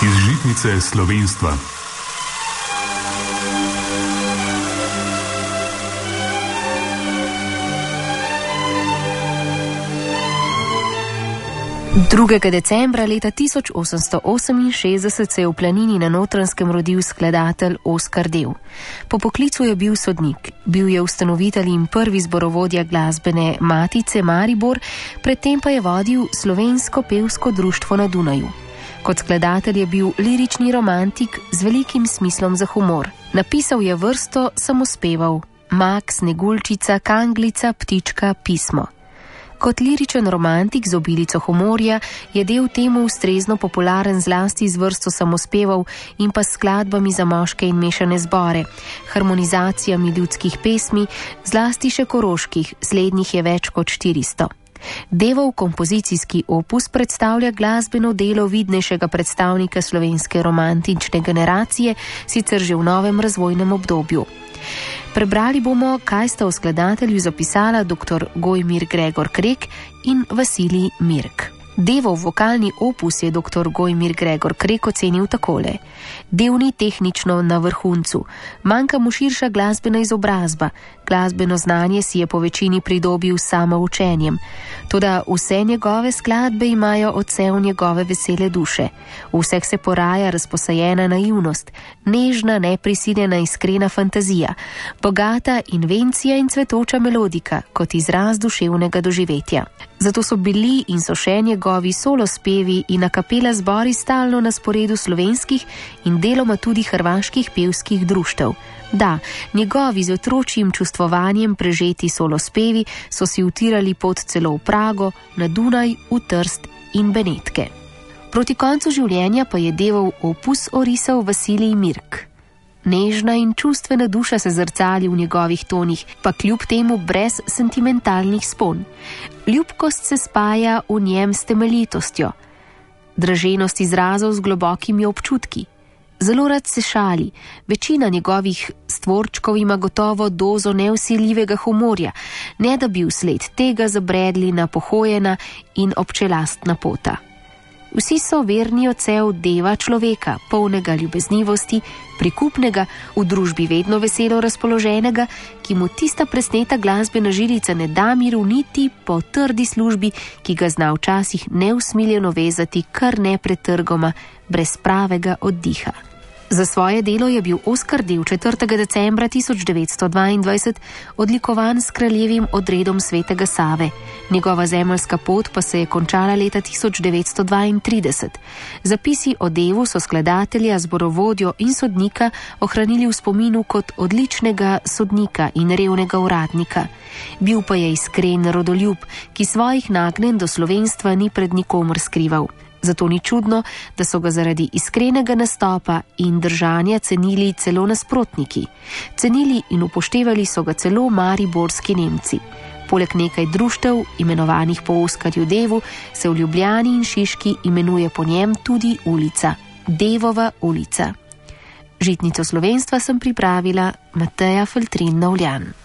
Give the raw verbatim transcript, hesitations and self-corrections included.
Iz žitnice slovenstva. drugega decembra leta tisoč osemsto oseminšestdeset se je v planini na Notranjskem rodil skladatelj Oskar Dev. Po poklicu je bil sodnik, bil je ustanovitelj in prvi zborovodja glasbene Matice Maribor, predtem pa je vodil Slovensko pevsko društvo na Dunaju. Kot skladatelj je bil lirični romantik z velikim smislom za humor. Napisal je vrsto samospevov: Mak, Sneguljčica, Kanglica, Ptička, Pismo. Kot liričen romantik z obilico humorja je Dev temu ustrezno popularen zlasti z vrsto samospevov in pa skladbami za moške in mešane zbore, harmonizacijami ljudskih pesmi, zlasti še koroških, slednjih je več kot štiristo. Devov kompozicijski opus predstavlja glasbeno delo vidnejšega predstavnika slovenske romantične generacije, sicer že v novem razvojnem obdobju. Prebrali bomo, kaj sta o skladatelju zapisala dr. Gojmir Gregor Krek in Vasilij Mirk. Devov vokalni opus je dr. Gojmir Gregor Krek ocenil takole: Dev ni tehnično na vrhuncu, manjka mu širša glasbena izobrazba, glasbeno znanje si je po večini pridobil samo učenjem. Toda vse njegove skladbe imajo odsev njegove vesele duše. V vseh se poraja razposajena naivnost, nežna, neprisiljena, iskrena fantazija, bogata invencija in cvetoča melodika kot izraz duševnega doživetja. Zato so bili in so še njegovi solo spevi in a kapela zbori stalno na sporedu slovenskih in deloma tudi hrvaških pevskih društev. Da, njegovi z otročjim čustvovanjem prežeti solo spevi so si utirali pot celo v Prago, na Dunaj, v Trst in Benetke. Proti koncu življenja pa je Devov opus orisal Vasilij Mirk. Nežna in čustvena duša se zrcali v njegovih tonih, pa kljub temu brez sentimentalnih spon. Ljubkost se spaja v njem s temeljitostjo, draženost izrazov z globokimi občutki. Zelo rad se šali, večina njegovih stvorčkov ima gotovo dozo nevsiljivega humorja, ne da bi vsled tega zabredli na pohojena in občelastna pota. Vsi so verni odsev Deva človeka, polnega ljubeznivosti, prikupnega, v družbi vedno veselo razpoloženega, ki mu tista presneta glasbena žilica ne da miru niti po trdi službi, ki ga zna včasih neusmiljeno vezati kar nepretrgoma, brez pravega oddiha. Za svoje delo je bil Oskar Dev četrtega decembra tisoč devetsto dvaindvajset odlikovan s kraljevim odredom Svetega Save. Njegova zemeljska pot pa se je končala leta tisoč devetsto dvaintrideset. Zapisi o Devu so skladatelja, zborovodjo in sodnika ohranili v spominu kot odličnega sodnika in revnega uradnika. Bil pa je iskren rodoljub, ki svojih nagnjen do slovenstva ni pred nikomer skrival. Zato ni čudno, da so ga zaradi iskrenega nastopa in držanja cenili celo nasprotniki. Cenili in upoštevali so ga celo mariborski Nemci. Poleg nekaj društev, imenovanih po Oskarju Devu, se v Ljubljani in Šiški imenuje po njem tudi ulica, Devova ulica. Žitnico slovenstva sem pripravila Mateja Feltrin Novljan.